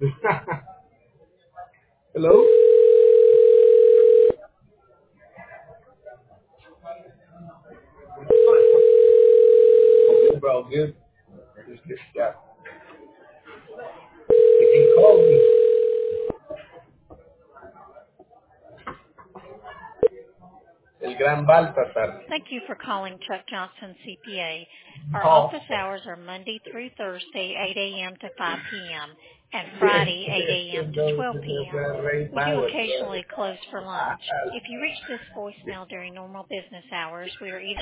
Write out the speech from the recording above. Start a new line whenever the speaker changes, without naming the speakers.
Hello? Good, bro. Good. Just get yeah. You can call me. El Gran Baltasar.
Thank you for calling Chuck Johnson CPA. Our
Oh.
office hours are Monday through Thursday, 8 a.m. to 5 p.m., and
Yes,
Friday, 8 a.m.
yes,
to
those
12
that
p.m.
have raised
We
my
do
way.
occasionally close for lunch. If you reach this voicemail during normal business hours, we are either